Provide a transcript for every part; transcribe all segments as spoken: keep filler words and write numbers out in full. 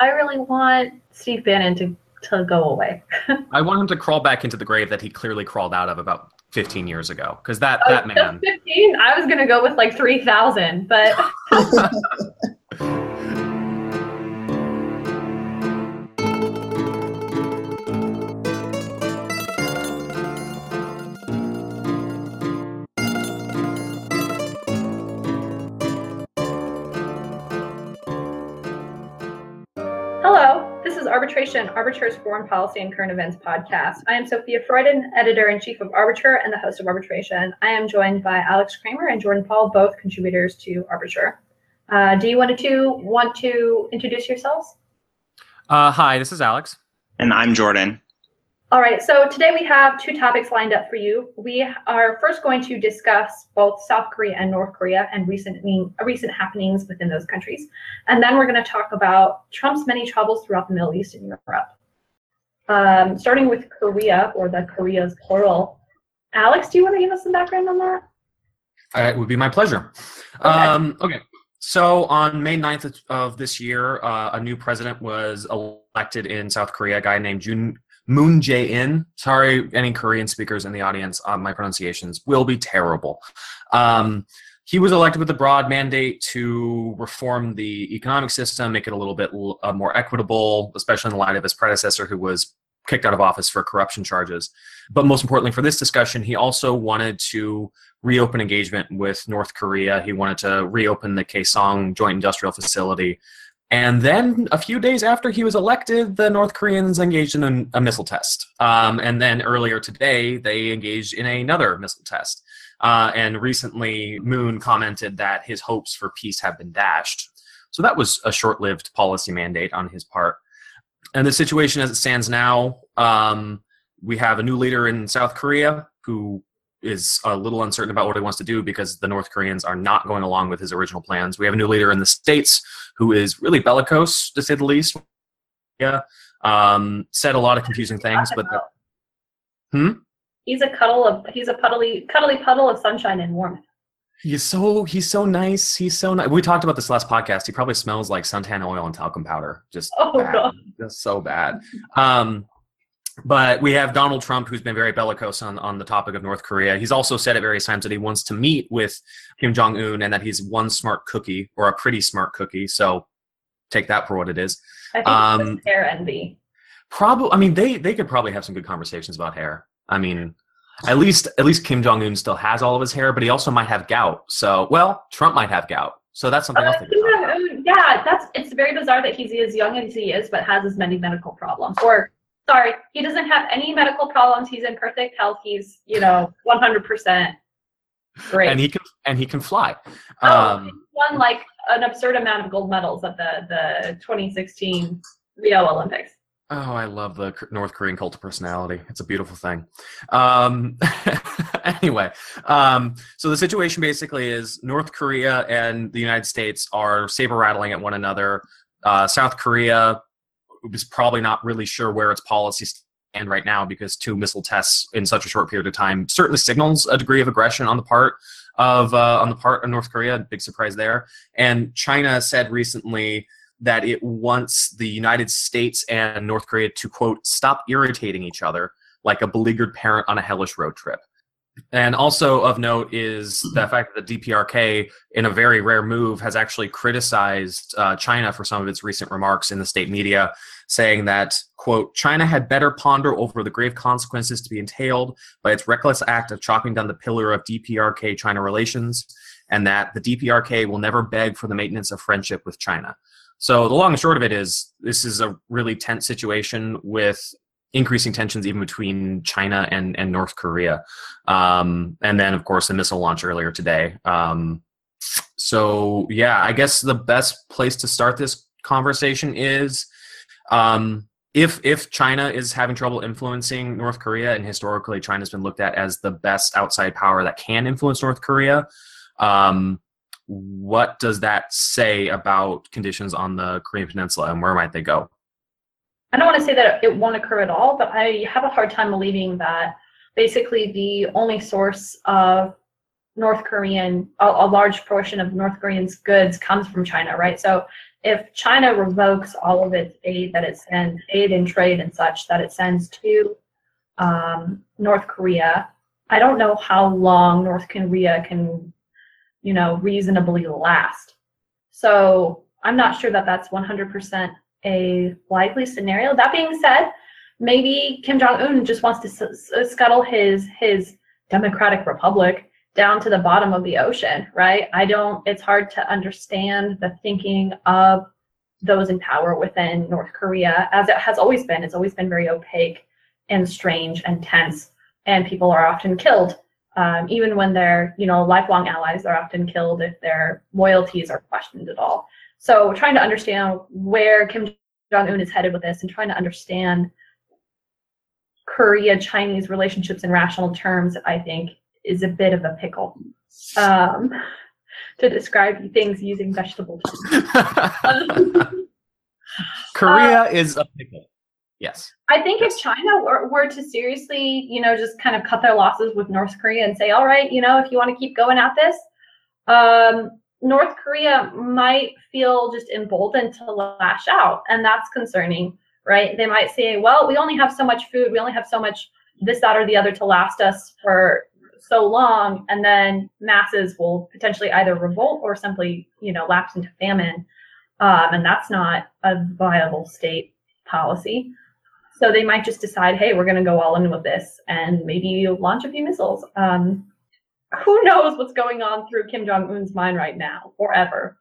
I really want Steve Bannon to, to go away. I want him to crawl back into the grave that he clearly crawled out of about fifteen years ago. Because that, Oh, that man. fifteen? I was going to go with like three thousand, but. Hello, this is Arbitration, Arbitrator's Foreign Policy and Current Events podcast. I am Sophia Freuden, Editor-in-Chief of Arbiter and the host of Arbitration. I am joined by Alex Kramer and Jordan Paul, both contributors to Arbiter. Uh, do you want to want to introduce yourselves? Uh, hi, this is Alex. And I'm Jordan. All right, so today we have two topics lined up for you. We are first going to discuss both South Korea and North Korea and recent recent happenings within those countries. And then we're going to talk about Trump's many troubles throughout the Middle East and Europe. Um, starting with Korea, or the Koreas plural. Alex, do you want to give us some background on that? Uh, it would be my pleasure. Okay. Um, okay. So on May ninth of this year, uh, a new president was elected in South Korea, a guy named Jun Moon Jae-in. Sorry, any Korean speakers in the audience, uh, my pronunciations will be terrible. Um, he was elected with a broad mandate to reform the economic system, make it a little bit uh, more equitable, especially in the light of his predecessor who was kicked out of office for corruption charges. But most importantly for this discussion, he also wanted to reopen engagement with North Korea. He wanted to reopen the Kaesong Joint Industrial Facility. And then a few days after he was elected, the North Koreans engaged in a, a missile test. Um, and then earlier today, they engaged in another missile test. Uh, and recently, Moon commented that his hopes for peace have been dashed. So that was a short-lived policy mandate on his part. And the situation as it stands now, um, we have a new leader in South Korea who is a little uncertain about what he wants to do because the North Koreans are not going along with his original plans. We have a new leader in the States who is really bellicose, to say the least. Yeah, um, said a lot of confusing things, but the, hmm. He's a cuddle of he's a puddly cuddly puddle of sunshine and warmth. He's so he's so nice. He's so nice. We talked about this last podcast. He probably smells like suntan oil and talcum powder. Just oh bad. God, just so bad. Um, But we have Donald Trump, who's been very bellicose on, on the topic of North Korea. He's also said at various times that he wants to meet with Kim Jong-un and that he's one smart cookie, or a pretty smart cookie. So take that for what it is. I think um, it's hair envy. Probably. I mean, they they could probably have some good conversations about hair. I mean, at least at least Kim Jong-un still has all of his hair, but he also might have gout. So, well, Trump might have gout. So that's something uh, else to talk about. Yeah, that's it's very bizarre that he's as young as he is, but has as many medical problems. Or Sorry, he doesn't have any medical problems. He's in perfect health. He's, you know, one hundred percent great. And he can and he can fly. Oh, Um, he won like an absurd amount of gold medals at the, the twenty sixteen Rio Olympics. Oh, I love the North Korean cult of personality. It's a beautiful thing. Um, anyway, um, so the situation basically is North Korea and the United States are saber rattling at one another. Uh, South Korea is probably not really sure where its policies stand right now because two missile tests in such a short period of time certainly signals a degree of aggression on the part of uh, on the part of North Korea. Big surprise there. And China said recently that it wants the United States and North Korea to, quote, stop irritating each other like a beleaguered parent on a hellish road trip. And also of note is the fact that the D P R K, in a very rare move, has actually criticized uh, China for some of its recent remarks in the state media, saying that, quote, China had better ponder over the grave consequences to be entailed by its reckless act of chopping down the pillar of D P R K-China relations, and that the D P R K will never beg for the maintenance of friendship with China. So the long and short of it is, this is a really tense situation with increasing tensions even between China and, and North Korea. Um, and then, of course, the missile launch earlier today. Um, so, yeah, I guess the best place to start this conversation is um, if if China is having trouble influencing North Korea, and historically China's been looked at as the best outside power that can influence North Korea, um, what does that say about conditions on the Korean Peninsula, and where might they go? I don't want to say that it won't occur at all, but I have a hard time believing that basically the only source of North Korean, a, a large portion of North Koreans' goods comes from China, right? So if China revokes all of its aid that it sends, aid and trade and such that it sends to um, North Korea, I don't know how long North Korea can, you know, reasonably last. So I'm not sure that that's one hundred percent a likely scenario. That being said, maybe Kim Jong-un just wants to s- scuttle his his Democratic Republic down to the bottom of the ocean, right? I don't, it's hard to understand the thinking of those in power within North Korea, as it has always been. It's always been very opaque and strange and tense, and people are often killed. Um, even when they're, you know, lifelong allies, they're often killed if their loyalties are questioned at all. So trying to understand where Kim Jong-un is headed with this and trying to understand Korea-Chinese relationships in rational terms, I think, is a bit of a pickle, um, to describe things using vegetable terms. Korea uh, is a pickle. Yes. I think yes. if China were, were to seriously, you know, just kind of cut their losses with North Korea and say, all right, you know, if you want to keep going at this, um, North Korea might feel just emboldened to lash out. And that's concerning, right? They might say, well, we only have so much food. We only have so much this, that, or the other to last us for so long. And then masses will potentially either revolt or simply, you know, lapse into famine. Um, and that's not a viable state policy. So they might just decide, hey, we're going to go all in with this and maybe launch a few missiles. Um, who knows what's going on through Kim Jong-un's mind right now or ever.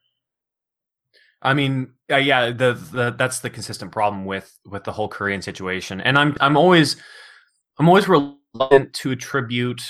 I mean, uh, yeah, the, the that's the consistent problem with with the whole Korean situation. And I'm I'm always I'm always reluctant to attribute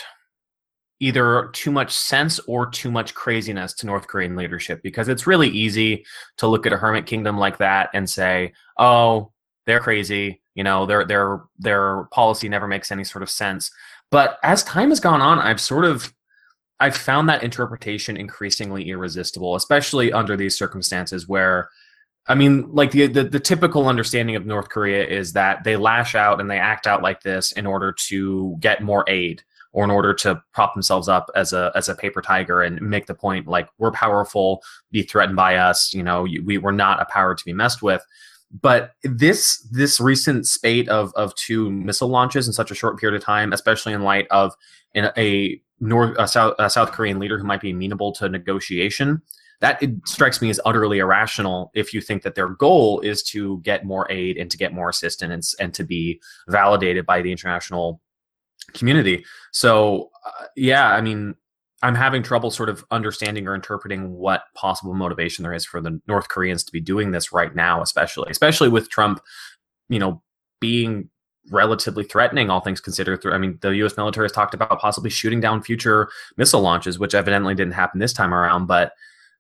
either too much sense or too much craziness to North Korean leadership, because it's really easy to look at a hermit kingdom like that and say, oh, they're crazy. You know, their their their policy never makes any sort of sense. But as time has gone on, I've sort of I've found that interpretation increasingly irresistible, especially under these circumstances where, I mean, like the, the the typical understanding of North Korea is that they lash out and they act out like this in order to get more aid, or in order to prop themselves up as a as a paper tiger and make the point like, we're powerful, be threatened by us, you know, we were not a power to be messed with. But this this recent spate of of two missile launches in such a short period of time, especially in light of in a North a South a South Korean leader who might be amenable to negotiation, that it strikes me as utterly irrational if you think that their goal is to get more aid and to get more assistance and to be validated by the international community. So uh, yeah, I mean, I'm having trouble sort of understanding or interpreting what possible motivation there is for the North Koreans to be doing this right now, especially, especially with Trump, you know, being relatively threatening, all things considered. I mean, the U S military has talked about possibly shooting down future missile launches, which evidently didn't happen this time around. But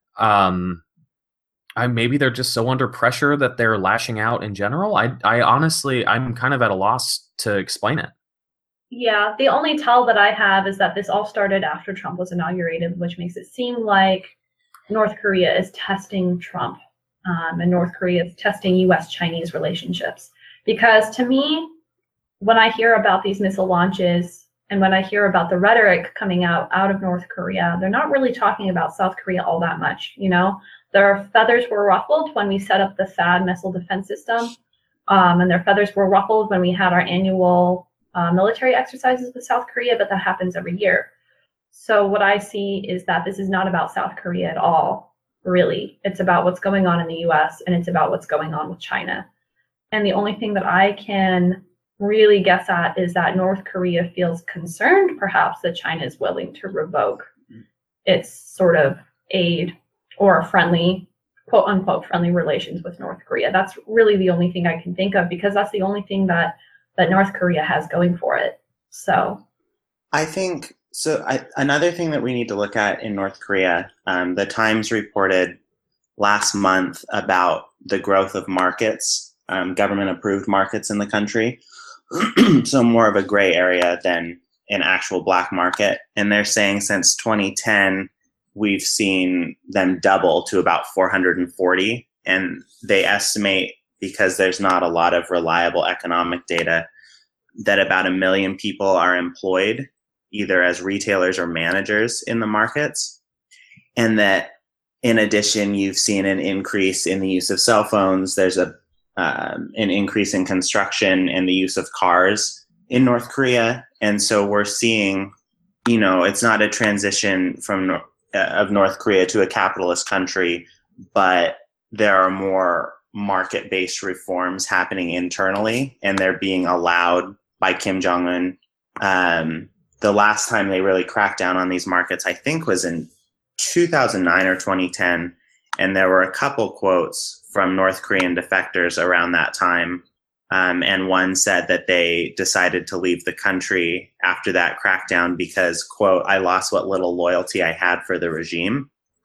um, I, maybe they're just so under pressure that they're lashing out in general. I, I honestly, I'm kind of at a loss to explain it. Yeah, the only tell that I have is that this all started after Trump was inaugurated, which makes it seem like North Korea is testing Trump, um, and North Korea is testing U S Chinese relationships. Because to me, when I hear about these missile launches and when I hear about the rhetoric coming out out of North Korea, they're not really talking about South Korea all that much. You know, their feathers were ruffled when we set up the THAAD missile defense system, um, and their feathers were ruffled when we had our annual Uh, military exercises with South Korea, but that happens every year. So what I see is that this is not about South Korea at all, really. It's about what's going on in the U S and it's about what's going on with China. And the only thing that I can really guess at is that North Korea feels concerned, perhaps, that China is willing to revoke its sort of aid or friendly, quote unquote, friendly relations with North Korea. That's really the only thing I can think of, because that's the only thing that that North Korea has going for it. So I think, so I, another thing that we need to look at in North Korea, um, the Times reported last month about the growth of markets, um, government-approved markets in the country. So more of a gray area than an actual black market. And they're saying since twenty ten, we've seen them double to about four hundred forty. And they estimate, because there's not a lot of reliable economic data, that about a million people are employed either as retailers or managers in the markets. And that in addition, you've seen an increase in the use of cell phones. There's a um, an increase in construction and the use of cars in North Korea. And so we're seeing, you know, it's not a transition from uh, of North Korea to a capitalist country, but there are more market-based reforms happening internally, and they're being allowed by Kim Jong-un. Um, the last time they really cracked down on these markets, I think, was in two thousand nine or twenty ten, and there were a couple quotes from North Korean defectors around that time, um, and one said that they decided to leave the country after that crackdown because, quote, "I lost what little loyalty I had for the regime."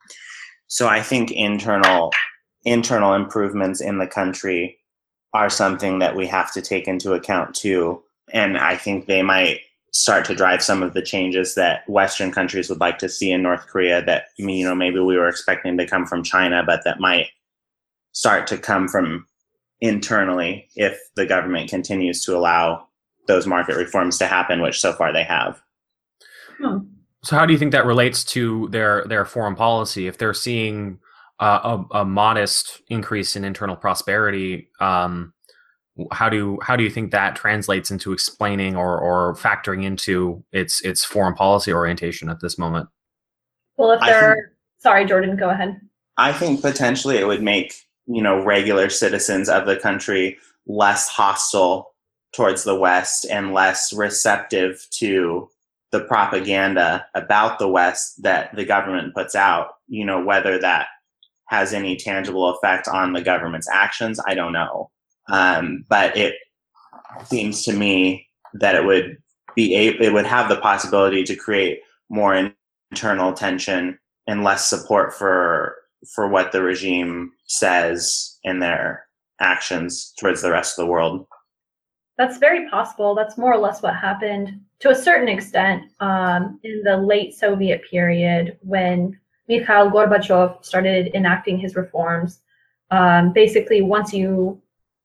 So I think internal internal improvements in the country are something that we have to take into account too, and I think they might start to drive some of the changes that Western countries would like to see in North Korea that, you know, maybe we were expecting to come from China, but that might start to come from internally if the government continues to allow those market reforms to happen, which so far they have. Hmm. So how do you think that relates to their their foreign policy? If they're seeing uh, a, a modest increase in internal prosperity, um, how do how do you think that translates into explaining or, or factoring into its its foreign policy orientation at this moment? Well, if I they're think- sorry, Jordan, go ahead. I think potentially it would make, you know, regular citizens of the country less hostile towards the West and less receptive to the propaganda about the West that the government puts out. You know, whether that has any tangible effect on the government's actions, I don't know. Um, but it seems to me that it would be a, it would have the possibility to create more internal tension and less support for for what the regime says in their actions towards the rest of the world. That's very possible. That's more or less what happened to a certain extent um, in the late Soviet period when Mikhail Gorbachev started enacting his reforms. Um, basically, once you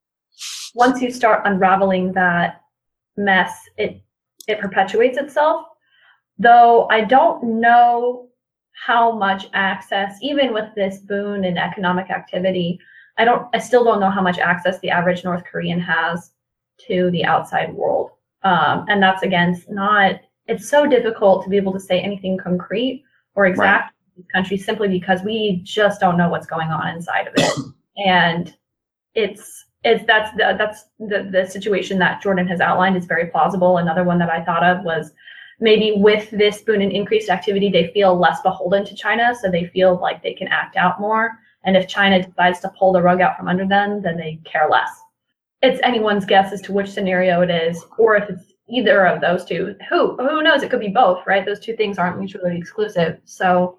once you start unraveling that mess, it it perpetuates itself. Though I don't know how much access, even with this boon in economic activity, I don't I still don't know how much access the average North Korean has to the outside world. Um, and that's, again, not, it's so difficult to be able to say anything concrete or exact in this country simply because we just don't know what's going on inside of it. And it's, it's, that's the, that's the, the situation that Jordan has outlined is very plausible. Another one that I thought of was maybe with this boon and increased activity, they feel less beholden to China. So they feel like they can act out more. And if China decides to pull the rug out from under them, then they care less. It's anyone's guess as to which scenario it is, or if it's either of those two. Who who knows? It could be both, right? Those two things aren't mutually exclusive. So,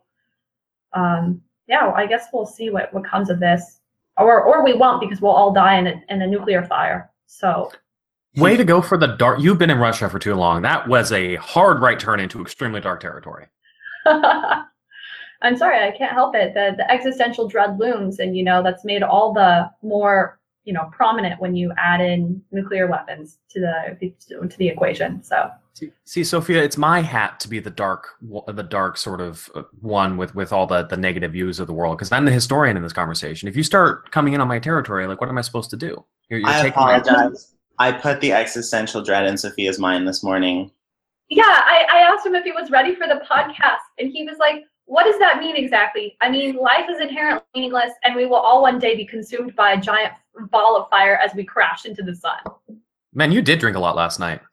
um, yeah, I guess we'll see what, what comes of this, or or we won't because we'll all die in a, in a nuclear fire. So, way to go for the dark. You've been in Russia for too long. That was a hard right turn into extremely dark territory. I'm sorry, I can't help it. The the existential dread looms, and you know that's made all the more, you know, prominent when you add in nuclear weapons to the to the equation. So see, Sophia, it's my hat to be the dark, the dark sort of one with with all the the negative views of the world, because I'm the historian in this conversation. If you start coming in on my territory, like, what am I supposed to do? You're, you're I taking my- apologize. I put the existential dread in Sophia's mind this morning. yeah, I, I asked him if he was ready for the podcast, and he was like, what does that mean exactly? I mean, life is inherently meaningless, and we will all one day be consumed by a giant ball of fire as we crash into the sun. Man, you did drink a lot last night.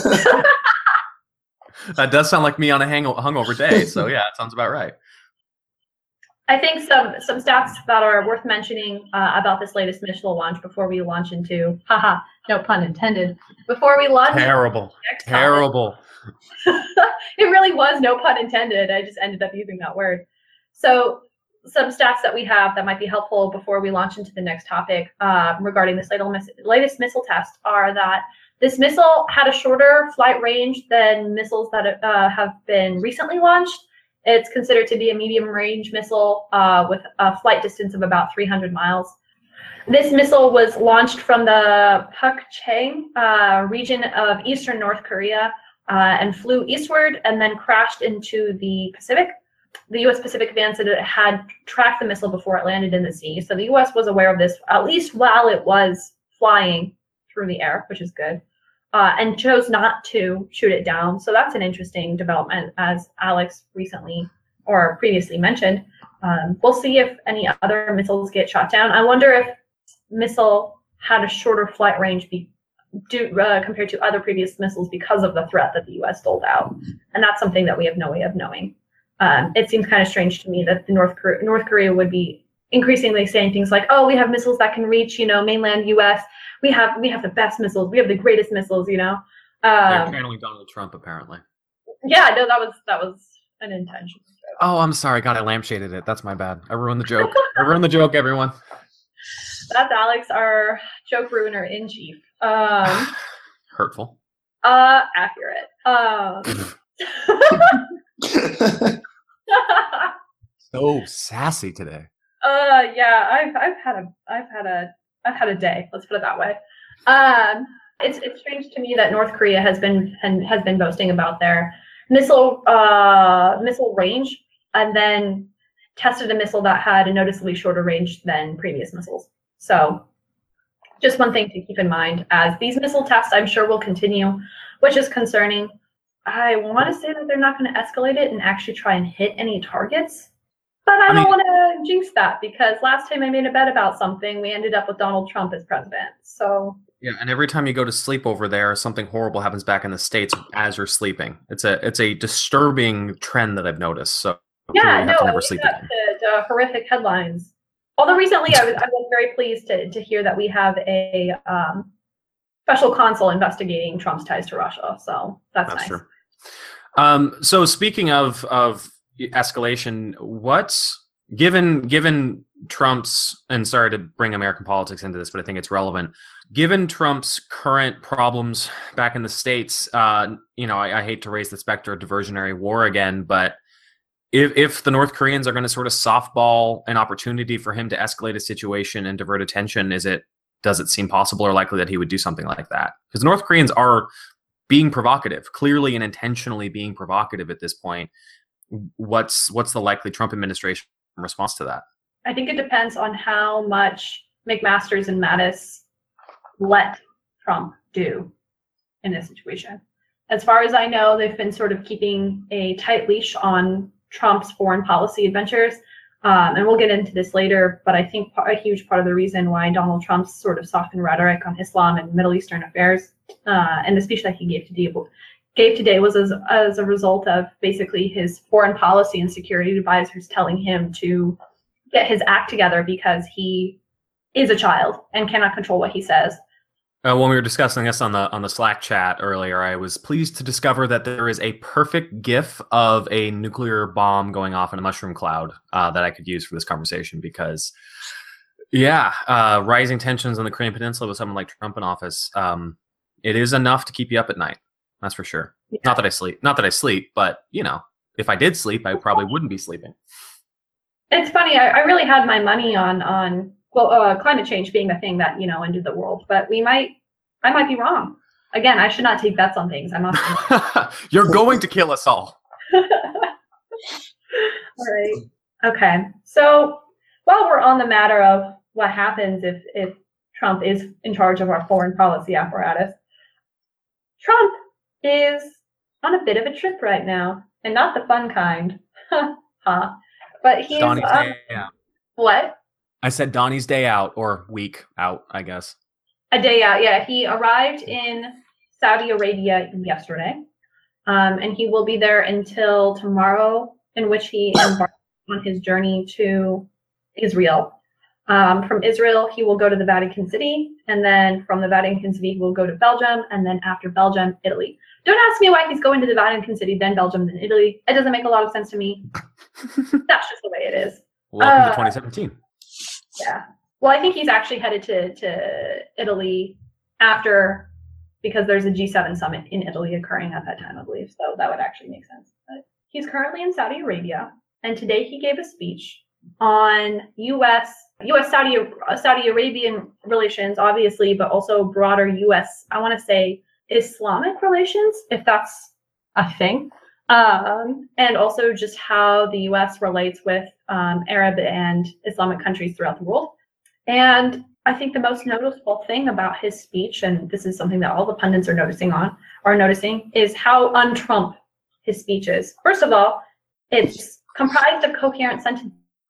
That does sound like me on a hang- hungover day. So yeah, it sounds about right. I think some some stats that are worth mentioning uh, about this latest missile launch before we launch into, haha, no pun intended, before we launch. Terrible, next terrible. It really was no pun intended. I just ended up using that word. So some stats that we have that might be helpful before we launch into the next topic uh, regarding this latest missile test are that this missile had a shorter flight range than missiles that uh, have been recently launched. It's considered to be a medium range missile uh, with a flight distance of about three hundred miles. This missile was launched from the Pukchang uh, region of eastern North Korea uh, and flew eastward and then crashed into the Pacific. the U S Pacific Command said it had tracked the missile before it landed in the sea. So the U S was aware of this, at least while it was flying through the air, which is good, uh, and chose not to shoot it down. So that's an interesting development, as Alex recently or previously mentioned. Um, we'll see if any other missiles get shot down. I wonder if missile had a shorter flight range be, do, uh, compared to other previous missiles because of the threat that the U S doled out. And that's something that we have no way of knowing. Um, it seems kind of strange to me that the North Korea, North Korea would be increasingly saying things like, "Oh, we have missiles that can reach, you know, mainland U S. We have we have the best missiles. We have the greatest missiles." You know. They're Um, channeling Donald Trump, apparently. yeah, no, that was that was an intention. Oh, I'm sorry. God, I lampshaded it. That's my bad. I ruined the joke. I ruined the joke, everyone. That's Alex, our joke ruiner in chief. Um, Hurtful. uh, accurate. Um. So sassy today. Uh, yeah, I've I've had a I've had a I've had a day. Let's put it that way. Um, it's it's strange to me that North Korea has been and has been boasting about their missile uh missile range, and then tested a missile that had a noticeably shorter range than previous missiles. So, just one thing to keep in mind, as these missile tests, I'm sure, will continue, which is concerning. I want to say that they're not going to escalate it and actually try and hit any targets. But I, I don't mean- want to jinx that, because last time I made a bet about something, we ended up with Donald Trump as president. So Yeah, and every time you go to sleep over there, something horrible happens back in the States as you're sleeping. It's a it's a disturbing trend that I've noticed. So hopefully yeah, we no, have to I never leave sleep that again. to, to horrific headlines. Although recently, I was I was very pleased to to hear that we have a um, special counsel investigating Trump's ties to Russia. So that's, That's nice. true. Um, so speaking of of escalation, what's given given Trump's, and sorry to bring American politics into this, but I think it's relevant. Given Trump's current problems back in the States, uh, you know, I, I hate to raise the specter of diversionary war again, but if if the North Koreans are going to sort of softball an opportunity for him to escalate a situation and divert attention, is it does it seem possible or likely that he would do something like that? Because North Koreans are being provocative, clearly and intentionally being provocative at this point. What's what's the likely Trump administration response to that? I think it depends on how much McMaster's and Mattis let Trump do in this situation. As far as I know, they've been sort of keeping a tight leash on Trump's foreign policy adventures. Um, and we'll get into this later, but I think a huge part of the reason why Donald Trump's sort of softened rhetoric on Islam and Middle Eastern affairs uh, and the speech that he gave today, gave today was as, as a result of basically his foreign policy and security advisors telling him to get his act together because he is a child and cannot control what he says. Uh, when we were discussing this on the on the Slack chat earlier, I was pleased to discover that there is a perfect GIF of a nuclear bomb going off in a mushroom cloud uh, that I could use for this conversation because, yeah, uh, rising tensions on the Korean Peninsula with someone like Trump in office, um, it is enough to keep you up at night. That's for sure. Yeah. Not that I sleep, not that I sleep, but you know, if I did sleep, I probably wouldn't be sleeping. It's funny. I, I really had my money on on well, uh, climate change being the thing that, you know, ended the world, but we might, I might be wrong. Again, I should not take bets on things. I must. You're going to kill us all. All right. Okay. So while we're on the matter of what happens if if Trump is in charge of our foreign policy apparatus, Trump is on a bit of a trip right now, and not the fun kind. huh. But he's Donnie's um, day out. what? I said Donnie's day out or week out, I guess. A day out, yeah. He arrived in Saudi Arabia yesterday, um, and he will be there until tomorrow, in which he embarks on his journey to Israel. Um, from Israel, he will go to the Vatican City, and then from the Vatican City, he will go to Belgium, and then after Belgium, Italy. Don't ask me why he's going to the Vatican City, then Belgium, then Italy. It doesn't make a lot of sense to me. That's just the way it is. Welcome Uh, to twenty seventeen. Yeah. Well, I think he's actually headed to, to Italy after, because there's a G seven summit in Italy occurring at that time, I believe. So that would actually make sense. But he's currently in Saudi Arabia, and today he gave a speech on U S U S Saudi Saudi Arabian relations, obviously, but also broader U S I want to say Islamic relations, if that's a thing. um, and also just how the U S relates with um, Arab and Islamic countries throughout the world. And I think the most noticeable thing about his speech, and this is something that all the pundits are noticing on, are noticing, is how un-Trump his speech is. First of all, it's comprised of coherent sentences,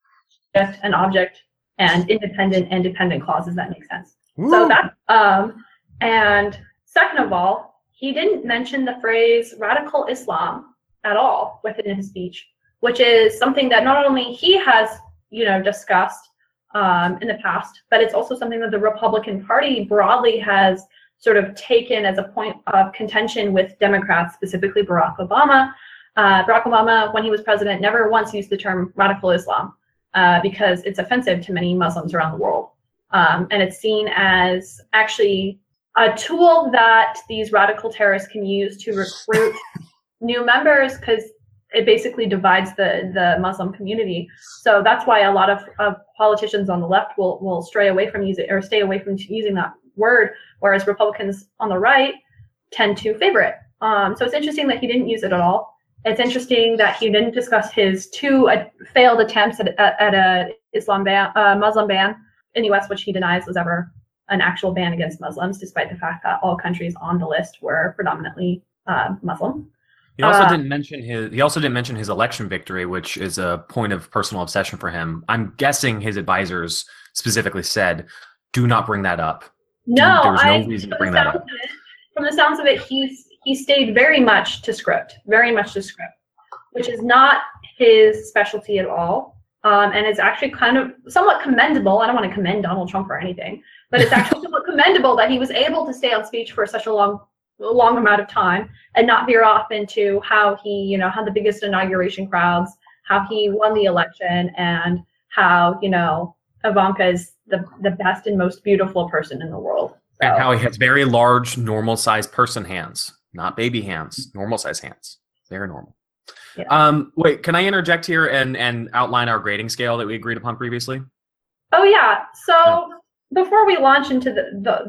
and object, and independent and dependent clauses that make sense. Woo. So that, um, and second of all, he didn't mention the phrase radical Islam at all within his speech, which is something that not only he has, you know, discussed um, in the past, but it's also something that the Republican Party broadly has sort of taken as a point of contention with Democrats, specifically Barack Obama. Uh, Barack Obama, when he was president, never once used the term radical Islam uh, because it's offensive to many Muslims around the world. Um, and it's seen as actually a tool that these radical terrorists can use to recruit new members, because it basically divides the, the Muslim community. So that's why a lot of, of politicians on the left will, will stray away from using or stay away from using that word, whereas Republicans on the right tend to favor it. Um, so it's interesting that he didn't use it at all. It's interesting that he didn't discuss his two uh, failed attempts at, at, at a Islam ban, uh, Muslim ban in the U S, which he denies was ever an actual ban against Muslims, despite the fact that all countries on the list were predominantly uh, Muslim. He also Uh, didn't mention his. He also didn't mention his election victory, which is a point of personal obsession for him. I'm guessing his advisors specifically said, "Do not bring that up." No, There was no I, reason to from bring the that sounds up. of it- From the sounds of it, he he stayed very much to script, very much to script, which is not his specialty at all, um, and it's actually kind of somewhat commendable. I don't want to commend Donald Trump or anything, but it's actually somewhat commendable that he was able to stay on speech for such a long, long amount of time and not veer off into how he, you know, had the biggest inauguration crowds, how he won the election, and how, you know, Ivanka is the the best and most beautiful person in the world. So. And how he has very large, normal-sized person hands, not baby hands, normal-sized hands. Very normal. Yeah. Um, wait, can I interject here and, and outline our grading scale that we agreed upon previously? Oh yeah. So before we launch into the, the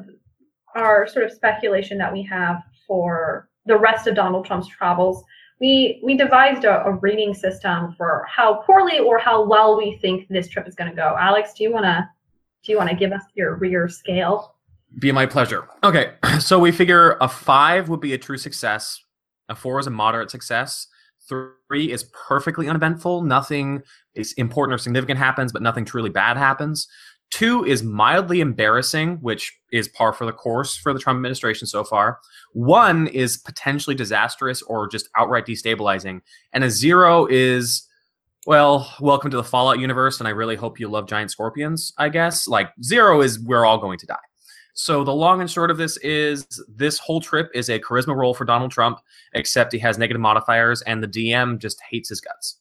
our sort of speculation that we have for the rest of Donald Trump's travels, we we devised a, a rating system for how poorly or how well we think this trip is going to go. Alex, do you wanna do you wanna give us your your scale? Be my pleasure. Okay, so we figure a five would be a true success. A four is a moderate success. Three is perfectly uneventful. Nothing is important or significant happens, but nothing truly bad happens. Two is mildly embarrassing, which is par for the course for the Trump administration so far. One is potentially disastrous or just outright destabilizing. And a zero is, well, welcome to the Fallout universe, and I really hope you love giant scorpions, I guess. Like, zero is we're all going to die. So the long and short of this is this whole trip is a charisma roll for Donald Trump, except he has negative modifiers, and the D M just hates his guts.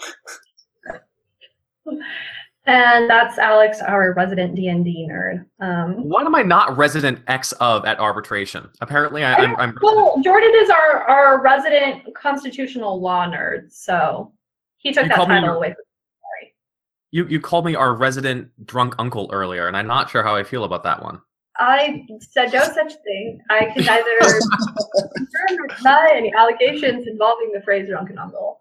And that's Alex, our resident D and D nerd. Um, What am I not resident X of at arbitration? Apparently, I, I'm, I'm. well, Jordan is our, our resident constitutional law nerd, so he took You that called me title your- away from me. You you called me our resident drunk uncle earlier, and I'm not sure how I feel about that one. I said no such thing. I can neither confirm or deny any allegations involving the phrase drunken uncle.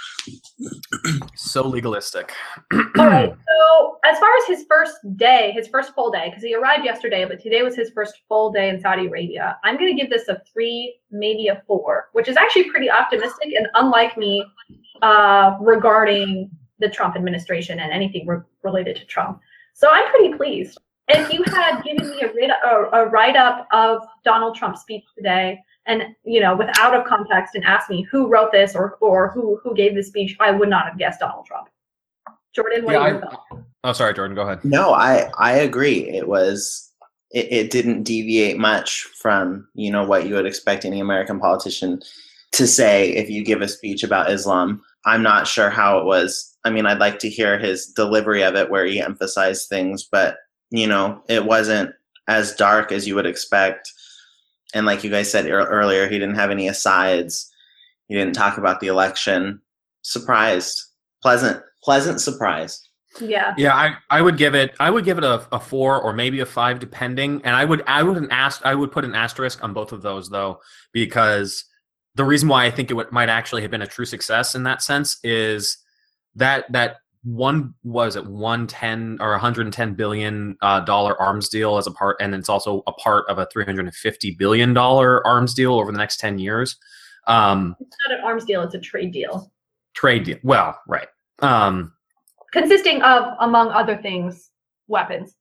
So legalistic. All right. So, as far as his first day, his first full day, because he arrived yesterday, but today was his first full day in Saudi Arabia, I'm going to give this a three, maybe a four, which is actually pretty optimistic and unlike me uh, regarding the Trump administration and anything re- related to Trump. So, I'm pretty pleased. If you had given me a, writ- a, a write-up of Donald Trump's speech today, and you know, without a context, and asked me who wrote this or or who who gave this speech, I would not have guessed Donald Trump. Jordan, what Yeah, are your I- thoughts? Oh, sorry, Jordan. Go ahead. No, I I agree. It was it, it didn't deviate much from, you know, what you would expect any American politician to say if you give a speech about Islam. I'm not sure how it was. I mean, I'd like to hear his delivery of it where he emphasized things, but you know, it wasn't as dark as you would expect. And like you guys said er- earlier, he didn't have any asides. He didn't talk about the election. Surprised, pleasant, pleasant surprise. Yeah. Yeah, I, I would give it I would give it a, a four or maybe a five depending. And I would I would an ast- I would put an asterisk on both of those though, because the reason why I think it would, might actually have been a true success in that sense is that that one was it one ten or one hundred ten billion uh, dollar arms deal as a part, and it's also a part of a three hundred fifty billion dollar arms deal over the next ten years. Um, it's not an arms deal; it's a trade deal. Trade deal. Well, right. Um, Consisting of, among other things, weapons.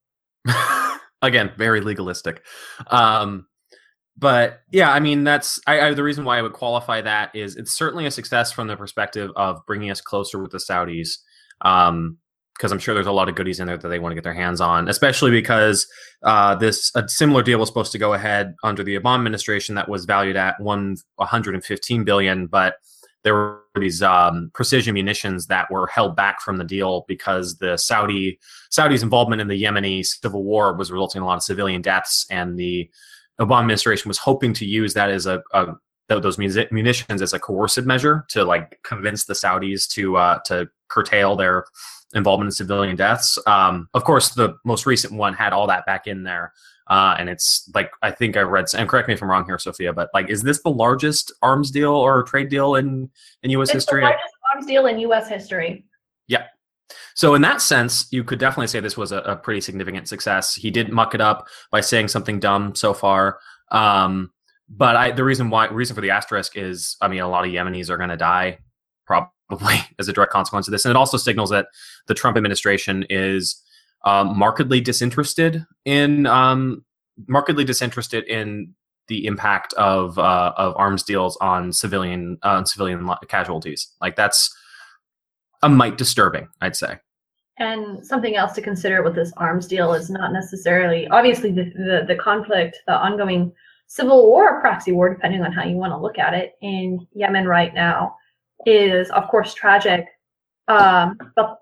Again, very legalistic. Um, but yeah, I mean, that's I, I, the reason why I would qualify that is it's certainly a success from the perspective of bringing us closer with the Saudis. Um, because I'm sure there's a lot of goodies in there that they want to get their hands on, especially because uh, this a similar deal was supposed to go ahead under the Obama administration that was valued at one hundred fifteen billion dollars, but there were these um, precision munitions that were held back from the deal because the Saudi Saudi's involvement in the Yemeni civil war was resulting in a lot of civilian deaths, and the Obama administration was hoping to use that as a, a those munitions as a coercive measure to like convince the Saudis to uh, to curtail their involvement in civilian deaths. Um, of course, the most recent one had all that back in there. Uh, and it's like, I think I read, and correct me if I'm wrong here, Sophia, but like, is this the largest arms deal or trade deal in, in U S it's history? It's the largest arms deal in U S history. Yeah. So in that sense, you could definitely say this was a, a pretty significant success. He did muck it up by saying something dumb so far. Um, but I, the reason why, reason for the asterisk is, I mean, a lot of Yemenis are going to die probably as a direct consequence of this. And it also signals that the Trump administration is um, markedly disinterested in um, markedly disinterested in the impact of uh, of arms deals on civilian uh, on civilian casualties. Like that's a mite disturbing, I'd say. And something else to consider with this arms deal is not necessarily, obviously, the the, the conflict, the ongoing civil war or proxy war, depending on how you want to look at it, in Yemen right now is, of course, tragic. Um, but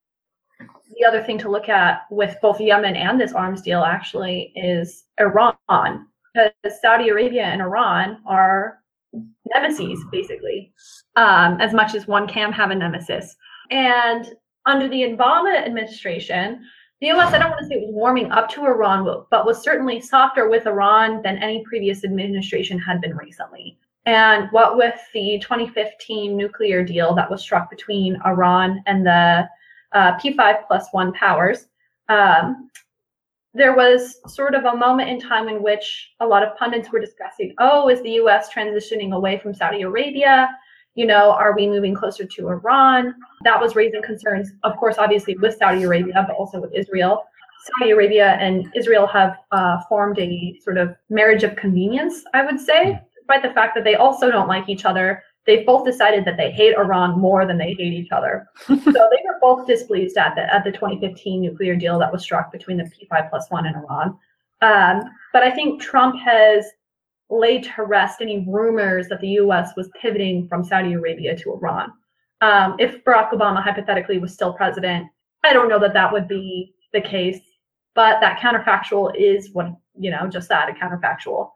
the other thing to look at with both Yemen and this arms deal actually is Iran, because Saudi Arabia and Iran are nemesis, basically, um, as much as one can have a nemesis. And under the Obama administration, the U S, I don't want to say it was warming up to Iran, but was certainly softer with Iran than any previous administration had been recently. And what with the twenty fifteen nuclear deal that was struck between Iran and the uh, P five plus one powers, um, there was sort of a moment in time in which a lot of pundits were discussing, oh, is the U S transitioning away from Saudi Arabia? You know, are we moving closer to Iran? That was raising concerns, of course, obviously with Saudi Arabia, but also with Israel. Saudi Arabia and Israel have uh, formed a sort of marriage of convenience, I would say, despite the fact that they also don't like each other. They've both decided that they hate Iran more than they hate each other. So they were both displeased at the at the twenty fifteen nuclear deal that was struck between the P five plus one and Iran. Um, but I think Trump has laid to rest any rumors that the U S was pivoting from Saudi Arabia to Iran. Um, if Barack Obama hypothetically was still president, I don't know that that would be the case, but that counterfactual is what, you know, just that, a counterfactual.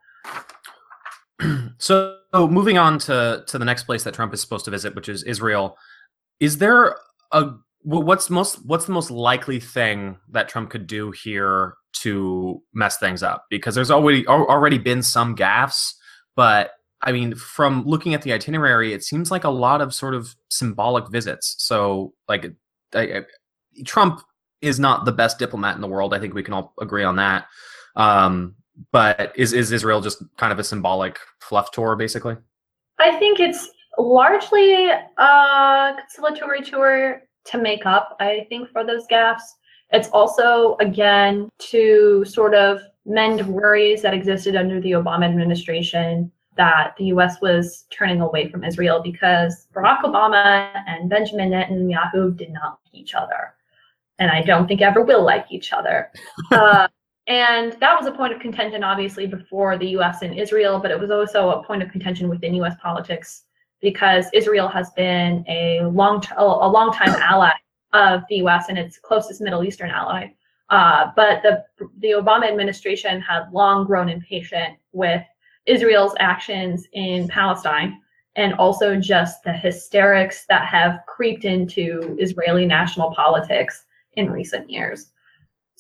So moving on to, to the next place that Trump is supposed to visit, which is Israel, is there a what's most what's the most likely thing that Trump could do here to mess things up? Because there's already already been some gaffes, but I mean, from looking at the itinerary, it seems like a lot of sort of symbolic visits. So like I, I, Trump is not the best diplomat in the world. I think we can all agree on that. Um, But is, is Israel just kind of a symbolic fluff tour, basically? I think it's largely a conciliatory tour to make up, I think, for those gaffes. It's also, again, to sort of mend worries that existed under the Obama administration that the U S was turning away from Israel because Barack Obama and Benjamin Netanyahu did not like each other. And I don't think ever will like each other. Uh, And that was a point of contention, obviously, before the U S and Israel, but it was also a point of contention within U S politics because Israel has been a long, a long time ally of the U S and its closest Middle Eastern ally. Uh, but the the Obama administration had long grown impatient with Israel's actions in Palestine and also just the hysterics that have creeped into Israeli national politics in recent years.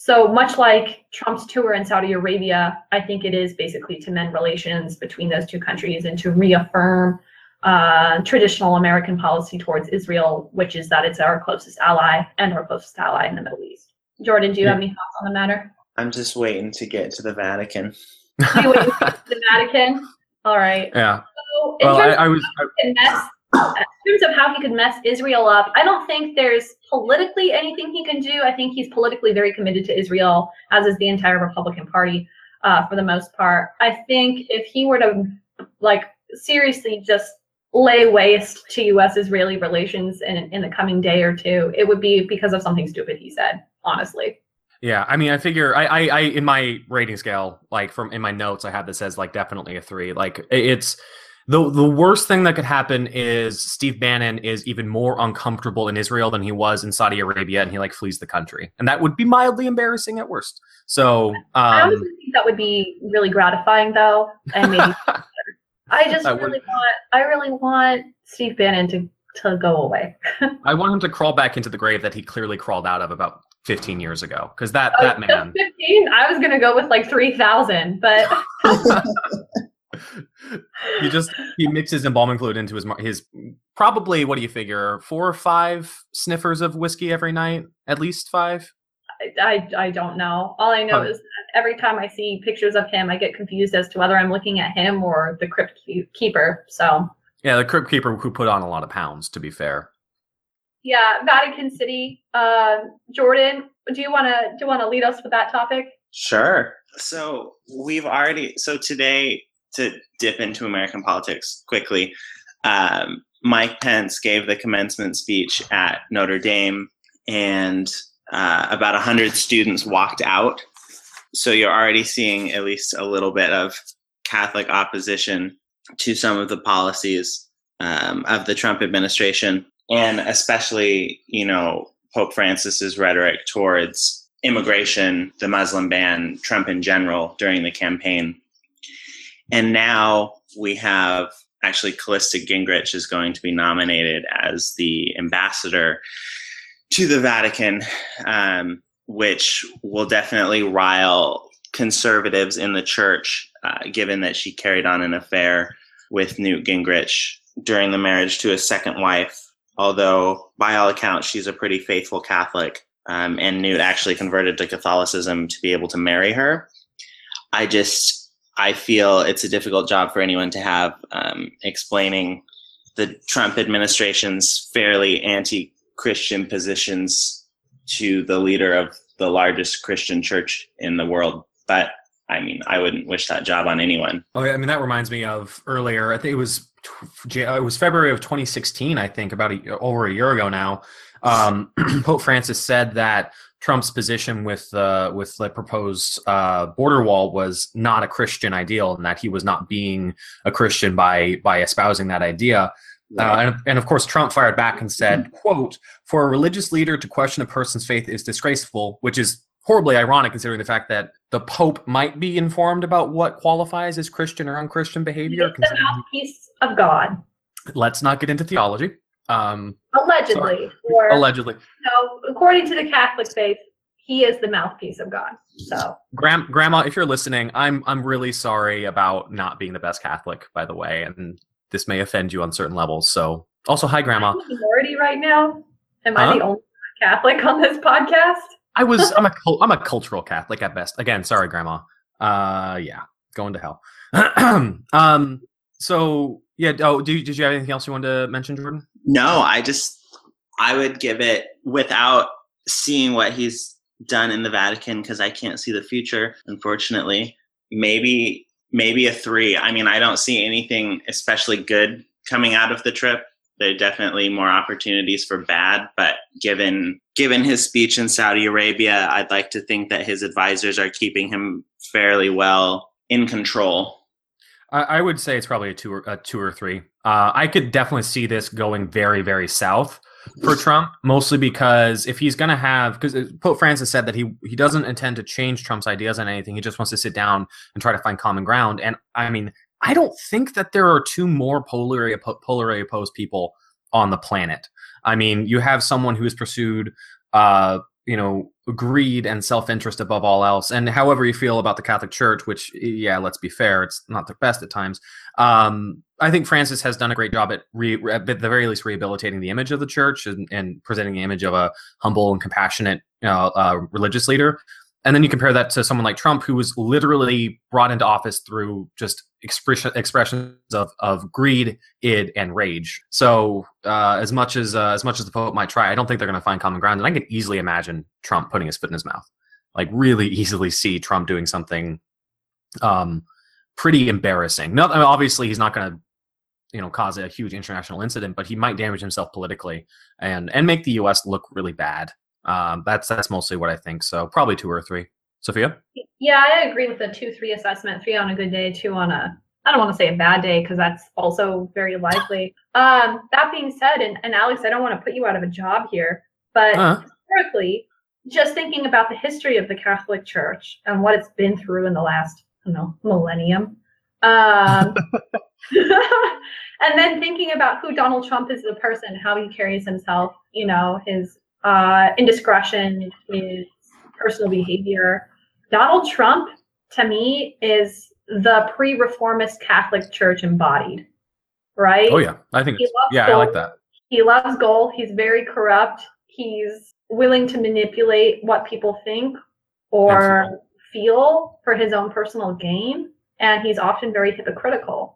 So much like Trump's tour in Saudi Arabia, I think it is basically to mend relations between those two countries and to reaffirm uh, traditional American policy towards Israel, which is that it's our closest ally and our closest ally in the Middle East. Jordan, do you Yeah. have any thoughts on the matter? I'm just waiting to get to the Vatican. Do you wait to the Vatican? All right. Yeah. So in Well, terms I, I was. I, of how he could mess, in terms of how he could mess Israel up, I don't think there's politically anything he can do. I think he's politically very committed to Israel, as is the entire Republican Party, uh, for the most part. I think if he were to, like, seriously just lay waste to U S-Israeli relations in in the coming day or two, it would be because of something stupid he said, honestly. Yeah, I mean, I figure I, I, I, in my rating scale, like from in my notes, I had this as like definitely a three. Like it's the the worst thing that could happen is Steve Bannon is even more uncomfortable in Israel than he was in Saudi Arabia, and he like flees the country, and that would be mildly embarrassing at worst. So um, I honestly think that would be really gratifying, though, and maybe I just That would- really want I really want Steve Bannon to to go away. I want him to crawl back into the grave that he clearly crawled out of about fifteen years ago, because that Oh, that man. fifteen? I was gonna go with like three thousand, but he just he mixes embalming fluid into his mar- his probably, what do you figure, four or five sniffers of whiskey every night, at least five. I, I I don't know. All I know Huh. is that every time I see pictures of him, I get confused as to whether I'm looking at him or the crypt keep- keeper. So Yeah, the crypt keeper who put on a lot of pounds, to be fair. yeah, Vatican City. Uh, Jordan, do you wanna do you wanna lead us with that topic? Sure. So we've already, so today, to dip into American politics quickly, um, Mike Pence gave the commencement speech at Notre Dame, and uh, about one hundred students walked out. So you're already seeing at least a little bit of Catholic opposition to some of the policies um, of the Trump administration, and especially, you know, Pope Francis's rhetoric towards immigration, the Muslim ban, Trump in general during the campaign. And now we have actually Callista Gingrich is going to be nominated as the ambassador to the Vatican, um, which will definitely rile conservatives in the church, uh, given that she carried on an affair with Newt Gingrich during the marriage to his second wife. Although, by all accounts, she's a pretty faithful Catholic. Um, and Newt actually converted to Catholicism to be able to marry her. I just, I feel it's a difficult job for anyone to have um, explaining the Trump administration's fairly anti-Christian positions to the leader of the largest Christian church in the world. But I mean, I wouldn't wish that job on anyone. Oh, yeah, I mean, that reminds me of earlier. I think it was it was February of twenty sixteen. I think about a, over a year ago now. Um, Pope Francis said that Trump's position with uh, with the proposed uh, border wall was not a Christian ideal, and that he was not being a Christian by by espousing that idea. Uh, and, and of course, Trump fired back and said, "quote For a religious leader to question a person's faith is disgraceful," which is horribly ironic considering the fact that the Pope might be informed about what qualifies as Christian or unchristian behavior. He's the mouthpiece of God, Let's not get into theology. Um, allegedly, or allegedly. no, according to the Catholic faith, he is the mouthpiece of God. So, Gram- Grandma, if you're listening, I'm I'm really sorry about not being the best Catholic, by the way, and this may offend you on certain levels. So, also, hi, Grandma. I'm a minority right now. Am Huh? I the only Catholic on this podcast? I was I'm a cul- I'm a cultural Catholic at best. Again, sorry, Grandma. Uh, yeah, going to hell. um, so yeah. Oh, do, did you have anything else you wanted to mention, Jordan? No, I just, I would give it, without seeing what he's done in the Vatican, because I can't see the future, unfortunately, maybe, maybe a three. I mean, I don't see anything especially good coming out of the trip. There are definitely more opportunities for bad, but given, given his speech in Saudi Arabia, I'd like to think that his advisors are keeping him fairly well in control. I, I would say it's probably a two or a two or three. Uh, I could definitely see this going very, very south for Trump, mostly because if he's going to have, because Pope Francis said that he he doesn't intend to change Trump's ideas on anything. He just wants to sit down and try to find common ground. And I mean, I don't think that there are two more polarly, polarly opposed people on the planet. I mean, you have someone who has pursued uh, you know, greed and self-interest above all else. And however you feel about the Catholic Church, which, yeah, let's be fair, it's not the best at times. Um, I think Francis has done a great job at, re- at the very least, rehabilitating the image of the church and, and presenting the image of a humble and compassionate uh, uh, religious leader. And then you compare that to someone like Trump, who was literally brought into office through just expression, expressions of, of greed, id, and rage. So uh, as much as uh, as much as the Pope might try, I don't think they're going to find common ground. And I can easily imagine Trump putting his foot in his mouth, like really easily see Trump doing something um, pretty embarrassing. Not, I mean, obviously, he's not going to, you know, cause a huge international incident, but he might damage himself politically and and make the U S look really bad. Um, that's that's mostly what I think. So probably two or three. Sophia? Yeah, I agree with the two three assessment. Three on a good day, two on a I don't want to say a bad day because that's also very likely. Um, that being said, and, and Alex, I don't want to put you out of a job here, but uh-huh. historically, just thinking about the history of the Catholic Church and what it's been through in the last, I don't know, millennium. Um, and then thinking about who Donald Trump is as a person, how he carries himself, you know, his uh, indiscretion, his personal behavior. Donald Trump, to me, is the pre-reformist Catholic Church embodied, right? Oh, yeah. I think, yeah, gold. I like that. He loves gold. He's very corrupt. He's willing to manipulate what people think or Absolutely. feel for his own personal gain. And he's often very hypocritical.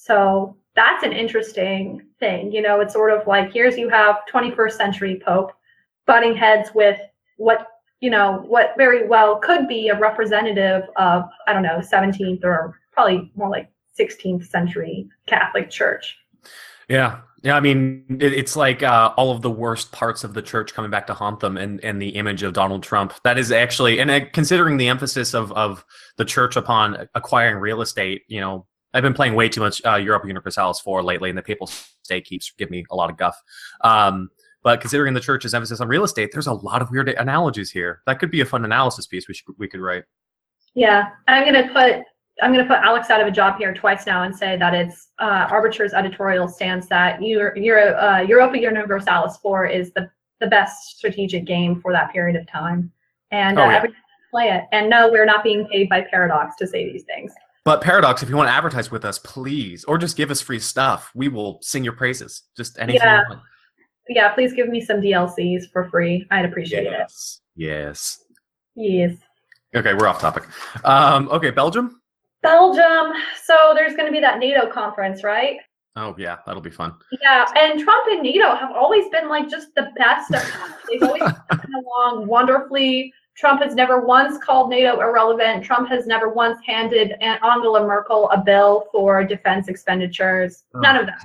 So that's an interesting thing. You know, it's sort of like, here's you have twenty-first century Pope butting heads with what, you know, what very well could be a representative of, I don't know, seventeenth or probably more like sixteenth century Catholic Church. Yeah. Yeah. I mean, it, it's like uh, all of the worst parts of the church coming back to haunt them and, and the image of Donald Trump. That is actually, and uh, considering the emphasis of, of the church upon acquiring real estate, you know, I've been playing way too much uh, Europa Universalis four lately, and the Papal State keeps giving me a lot of guff. Um, But considering the church's emphasis on real estate, there's a lot of weird analogies here. That could be a fun analysis piece we should, we could write. Yeah, I'm gonna put I'm gonna put Alex out of a job here twice now and say that it's uh, Arbiter's editorial stance that Euro, Euro, uh, Europa Universalis four is the the best strategic game for that period of time, and uh, oh, yeah. everyone can play it. And no, we're not being paid by Paradox to say these things. But Paradox, if you want to advertise with us, please, or just give us free stuff, we will sing your praises. Just anything. Yeah. You want. Yeah, please give me some D L Cs for free. I'd appreciate yes. it. Yes. Yes. Okay, we're off topic. Um, okay, Belgium? Belgium. So there's going to be that NATO conference, right? Oh, yeah, that'll be fun. Yeah, and Trump and NATO have always been like just the best. They've always gotten along wonderfully. Trump has never once called NATO irrelevant. Trump has never once handed Angela Merkel a bill for defense expenditures. Oh. None of that.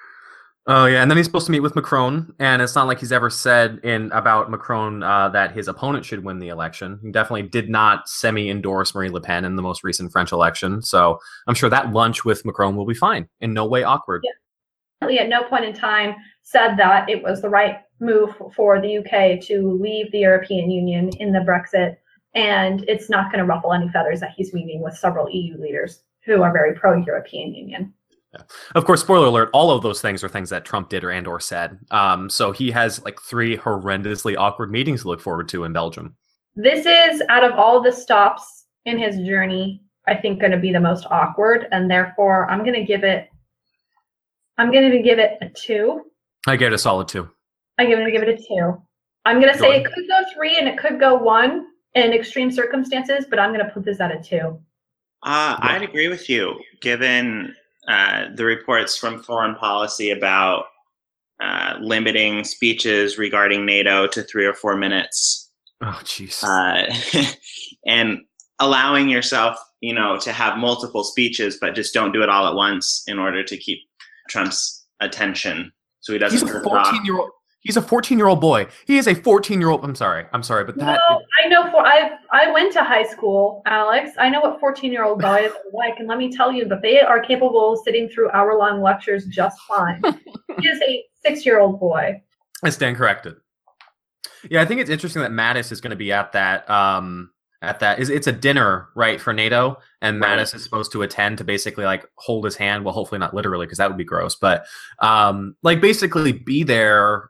Oh yeah, and then he's supposed to meet with Macron, and it's not like he's ever said in about Macron uh, that his opponent should win the election. He definitely did not semi-endorse Marine Le Pen in the most recent French election, so I'm sure that lunch with Macron will be fine, in no way awkward. Yeah. At no point in time said that it was the right move for the U K to leave the European Union in the Brexit, and it's not going to ruffle any feathers that he's meeting with several E U leaders who are very pro-European Union. Yeah. Of course, spoiler alert, all of those things are things that Trump did or and or said. Um, so he has like three horrendously awkward meetings to look forward to in Belgium. This is, out of all the stops in his journey, I think going to be the most awkward. And therefore, I'm going to give it, I'm going to give it a two. I give it a solid two. I'm going to give it a two. I'm going to say it could go three and it could go one in extreme circumstances, but I'm going to put this at a two. Uh, I'd agree with you, given Uh, the reports from Foreign Policy about uh, limiting speeches regarding NATO to three or four minutes. Oh, jeez. Uh, and allowing yourself, you know, to have multiple speeches, but just don't do it all at once in order to keep Trump's attention, so he doesn't. He's a fourteen-year-old. He's a fourteen-year-old boy. He is a fourteen-year-old. I'm sorry. I'm sorry, but that. No, I know. For I I went to high school, Alex. I know what fourteen-year-old boys are like, and let me tell you that they are capable of sitting through hour-long lectures just fine. He is a six-year-old boy. I stand corrected. Yeah, I think it's interesting that Mattis is going to be at that. Um, at that is it's a dinner, right, for NATO, and right. Mattis is supposed to attend to basically like hold his hand. Well, hopefully not literally, because that would be gross, but um, like basically be there.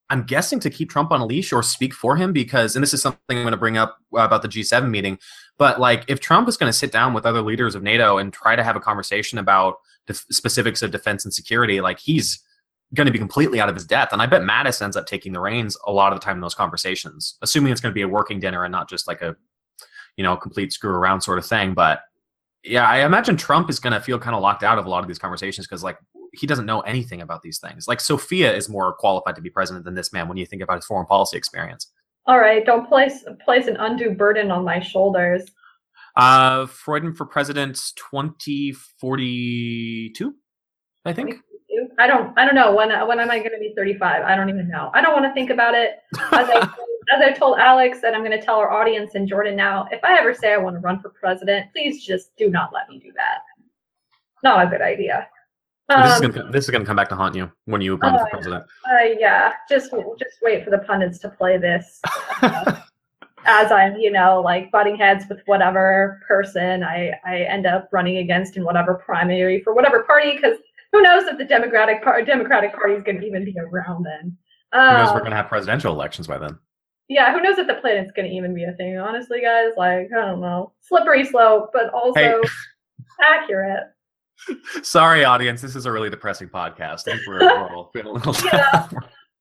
I'm guessing to keep Trump on a leash or speak for him because, and this is something I'm going to bring up about the G seven meeting, but like if Trump is going to sit down with other leaders of NATO and try to have a conversation about the specifics of defense and security, like he's going to be completely out of his depth. And I bet Mattis ends up taking the reins a lot of the time in those conversations, assuming it's going to be a working dinner and not just like a, you know, complete screw around sort of thing. But yeah, I imagine Trump is going to feel kind of locked out of a lot of these conversations because like he doesn't know anything about these things. Like Sophia is more qualified to be president than this man when you think about his foreign policy experience. All right, don't place place an undue burden on my shoulders. Uh, Freuden for president twenty forty-two, I think. I don't. I don't know when. When am I going to be thirty-five? I don't even know. I don't want to think about it. As I, as I told Alex, and I'm going to tell our audience and Jordan now, if I ever say I want to run for president, please just do not let me do that. Not a good idea. Um, this is gonna, this is going to come back to haunt you when you run uh, for president. Uh, yeah, just just wait for the pundits to play this. Uh, as I'm, you know, like butting heads with whatever person I I end up running against in whatever primary for whatever party, because who knows if the Democratic Party Democratic Party is going to even be around then. Um, who knows we're going to have presidential elections by then. Yeah, who knows if the planet's going to even be a thing, honestly, guys. Like, I don't know. Slippery slope, but also Hey. accurate. Sorry, audience. This is a really depressing podcast. I think we're, we're all feeling a little Yeah.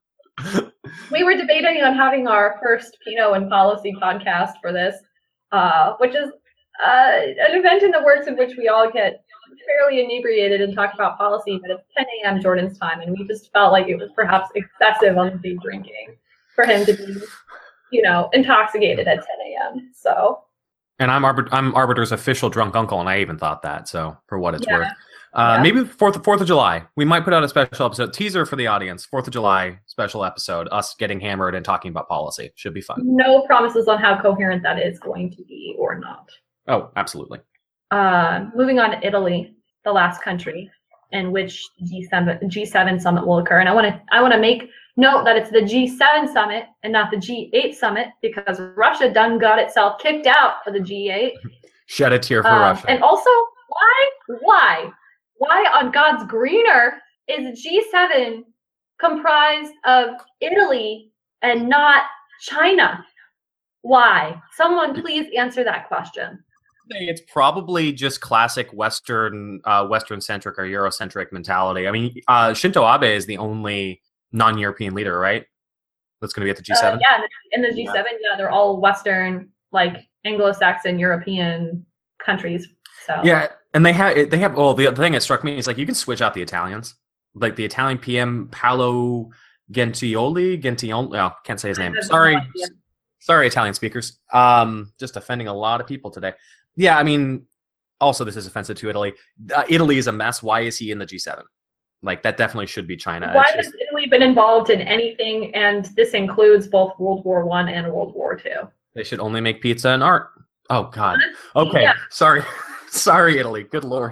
We were debating on having our first Pinot and Policy podcast for this, uh, which is uh, an event in the works in which we all get fairly inebriated and talk about policy, but it's ten a.m. Jordan's time, and we just felt like it was perhaps excessive on the day drinking for him to be, you know, intoxicated at ten a.m. So. And I'm Arbit- I'm Arbiter's official drunk uncle, and I even thought that. So for what it's Yeah. worth, uh, Yeah. maybe Fourth Fourth of July, we might put out a special episode teaser for the audience. Fourth of July special episode, us getting hammered and talking about policy should be fun. No promises on how coherent that is going to be or not. Oh, absolutely. Uh, moving on to Italy, the last country in which G seven G seven summit will occur, and I want to I want to make note that it's the G seven summit and not the G eight summit because Russia done got itself kicked out of the G eight. Shed a tear for Um, Russia. And also, why why why on God's green earth is G seven comprised of Italy and not China? Why? Someone please answer that question. It's probably just classic Western, uh, Western-centric or Eurocentric mentality. I mean, uh, Shinzo Abe is the only non-European leader, right? That's going to be at the G seven. Uh, yeah, in the G seven, yeah, they're all Western, like Anglo-Saxon European countries. So Yeah, and they have they have. Well, the, the thing that struck me is like you can switch out the Italians, like the Italian P M Paolo Gentiloni. Gentiloni. Oh, can't say his name. Sorry, sorry, Italian speakers. Um, just offending a lot of people today. Yeah, I mean, also this is offensive to Italy. Uh, Italy is a mess. Why is he in the G seven? Like that definitely should be China. Why It's has just- Italy been involved in anything? And this includes both World War One and World War Two. They should only make pizza and art. Oh God. Okay. Yeah. Sorry. Sorry, Italy. Good Lord.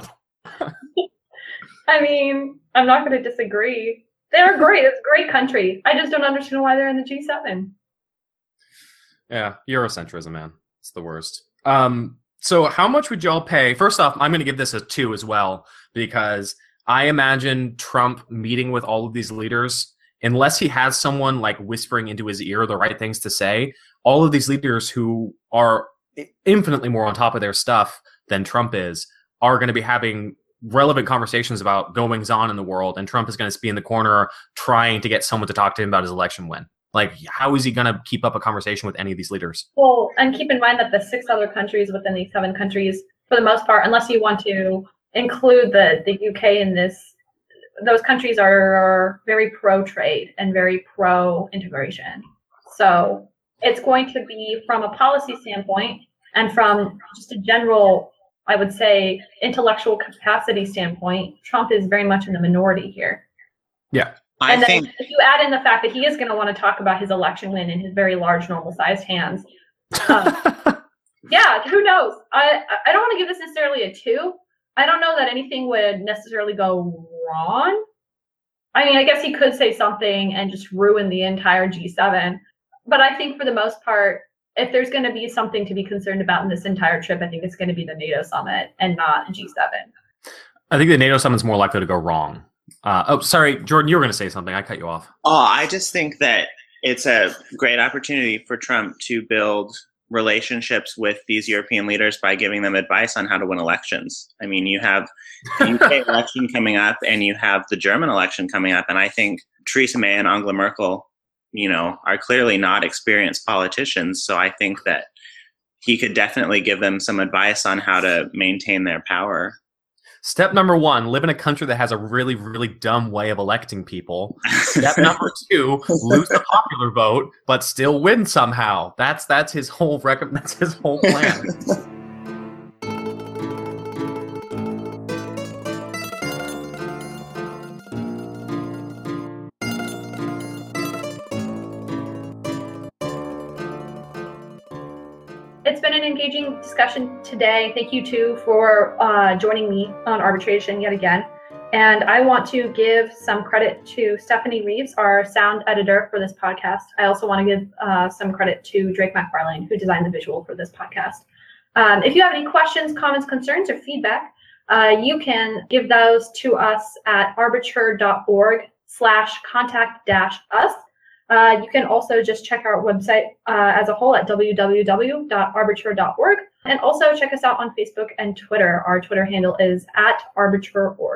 I mean, I'm not going to disagree. They're great. It's a great country. I just don't understand why they're in the G seven. Yeah. Eurocentrism, man. It's the worst. Um, so how much would y'all pay? First off, I'm going to give this a two as well, because I imagine Trump meeting with all of these leaders, unless he has someone like whispering into his ear the right things to say, all of these leaders who are infinitely more on top of their stuff than Trump is, are going to be having relevant conversations about goings on in the world. And Trump is going to be in the corner trying to get someone to talk to him about his election win. Like, how is he going to keep up a conversation with any of these leaders? Well, and keep in mind that the six other countries within these seven countries, for the most part, unless you want to include the, the U K in this, those countries are very pro-trade and very pro-integration. So it's going to be, from a policy standpoint and from just a general, I would say, intellectual capacity standpoint, Trump is very much in the minority here. Yeah. I and then think if you add in the fact that he is going to want to talk about his election win in his very large, normal-sized hands, um, yeah, who knows? I I don't want to give this necessarily a two. I don't know that anything would necessarily go wrong. I mean, I guess he could say something and just ruin the entire G seven. But I think for the most part, if there's going to be something to be concerned about in this entire trip, I think it's going to be the NATO summit and not G seven. I think the NATO summit's more likely to go wrong. Uh, oh, sorry, Jordan, you were going to say something. I cut you off. Oh, I just think that it's a great opportunity for Trump to build relationships with these European leaders by giving them advice on how to win elections. I mean, you have the U K election coming up and you have the German election coming up. And I think Theresa May and Angela Merkel, you know, are clearly not experienced politicians. So I think that he could definitely give them some advice on how to maintain their power. Step number one, live in a country that has a really, really dumb way of electing people. Step number two, lose the popular vote, but still win somehow. That's that's his whole rec- that's his whole plan. It's been an engaging discussion today. Thank you two for uh, joining me on arbitration yet again. And I want to give some credit to Stephanie Reeves, our sound editor for this podcast. I also want to give uh, some credit to Drake McFarlane, who designed the visual for this podcast. Um, if you have any questions, comments, concerns, or feedback, uh, you can give those to us at arbiter.org slash contact dash us. Uh, you can also just check our website uh, as a whole at w w w dot arbiter dot org, and also check us out on Facebook and Twitter. Our Twitter handle is at arbiter dot org.